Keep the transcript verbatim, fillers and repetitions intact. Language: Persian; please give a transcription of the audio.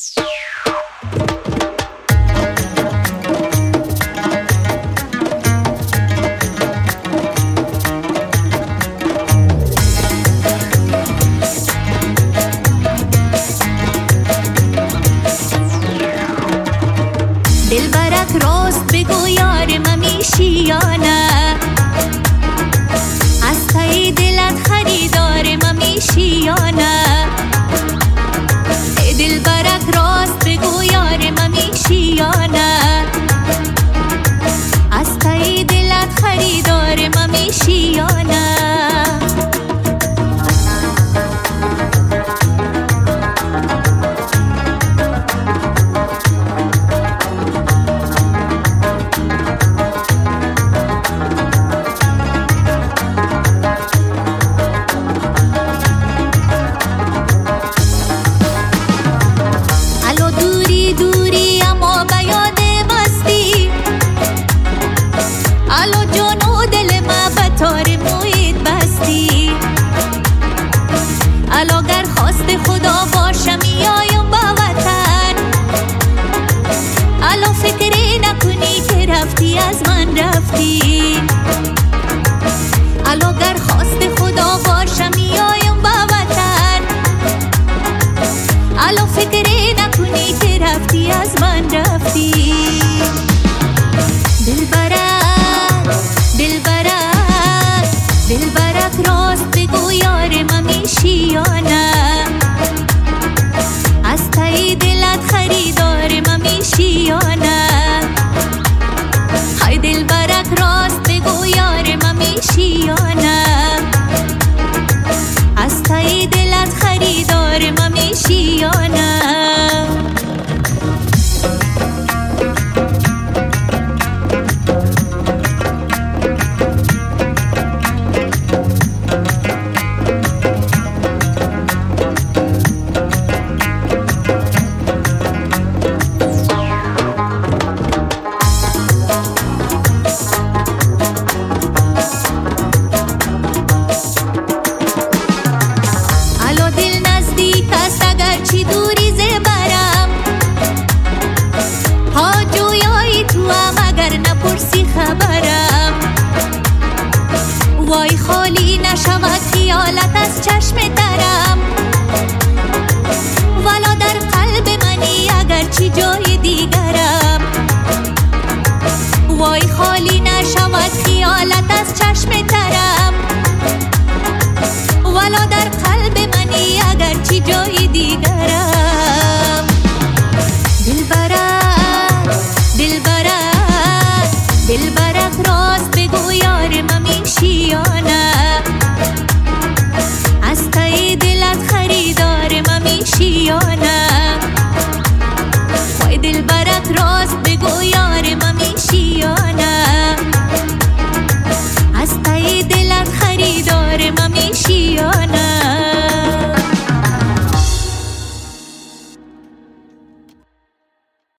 دلبرت راست بگو یار من میشی یا نه، از ته دلت خریدار من میشی یا نه. دلبرت راست بگو یار من میشی یا نه، از ته دلت خریدار من میشی یا نه. الاگر خواست خدا باشم میایم با وطن، الا فکری نکنی که رفتی از من رفتی. الاگر خواست خدا باشم میایم با وطن، الا فکری نکنی که رفتی از من رفتی. دلبرک دلبرک دلبرک راست بگو یار من میشی یا نه، از ته دلت خریدار من میشی یا نه. های دلبرک راست بگو یار من میشی یا نه، از ته دلت خریدار من میشی یا نه. چی دوری زبرم ها جویای تو هم اگر نپرسی خبرم. وای خالی نشود خیالت از چشم درم، والا در قلب منی اگر چی جای دیگرم. وای خالی نشود خیالت از چشم درم، والا در قلب منی اگر چی جای دیگرم. دلبرک دلبرک دلبرک راست بگو یار من میشی یا نه، از ته دلت خریدار من میشی یا نه. وای دلبرک راست بگو